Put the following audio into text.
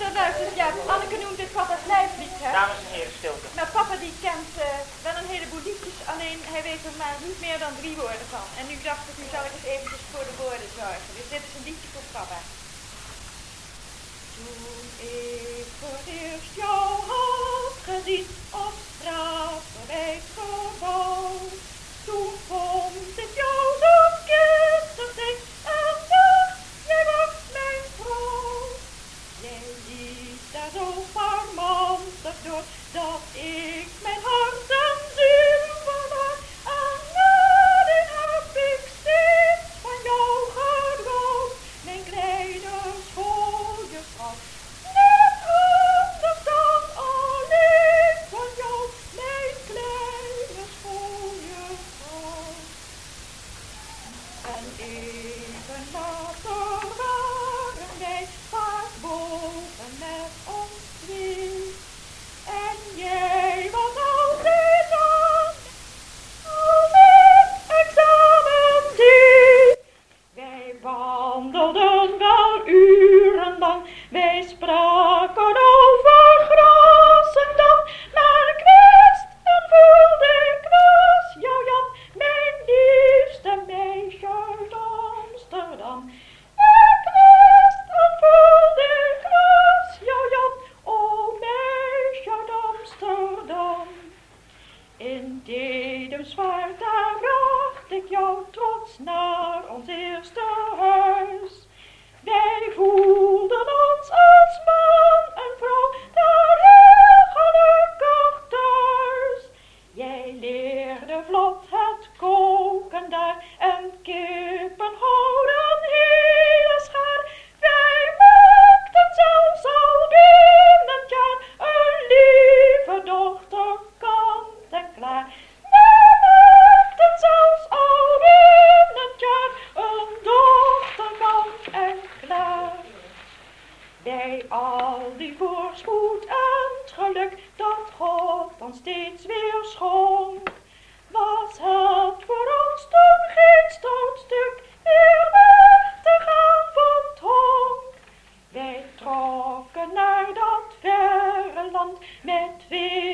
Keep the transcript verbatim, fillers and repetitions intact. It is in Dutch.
Zo, luister, ja, Anneke noemt dit papa het lijflied, hè? Dames en heren, stilte. Maar papa die kent uh, wel een heleboel liedjes, alleen hij weet er maar niet meer dan drie woorden van. En nu dacht ik, nu zal ik eens eventjes voor de woorden zorgen. Dus dit is een liedje voor papa. Toen ik voor het eerst jou had gezien op straat voorbij het gebouw, toen vond ik jou zo kinderlijk en dacht, jij was mijn vrouw. Jij liep daar zo charmantig door, dat ik mijn hart en ziel verloor. En nadien heb ik steeds van jou gedroomd, mijn kleine schooljevrouw. Niet anders dan alleen van jou, mijn kleine schooljevrouw. En even later waren wij vaak boven met ons twee. En jij was altijd aan, als ik examen deed. Wij wandelden wel urenlang, wij spraken over gras en dan, maar ik wist en voelde ik was jou Jan, mijn liefste meisje uit Amsterdam. Ik wist en voelde ik was jou Jan, o meisje uit Amsterdam. In Dedemsvaart daar bracht ik jou trots naar ons eerste huis. Wij voelden ons als man en vrouw daar heel gelukkig thuis. Jij leerde vlot het koken daar en kippen houden hele schaar. Wij maakten zelfs al binnen het jaar een lieve dochter kant en klaar. Wij maakten zelfs al binnen het jaar een dochter kant en klaar. Bij al die voorspoed en het geluk dat God ons steeds weer schonk, was het voor ons toen geen stout stuk weer weg te gaan van het honk. Wij trokken naar dat verre land met veel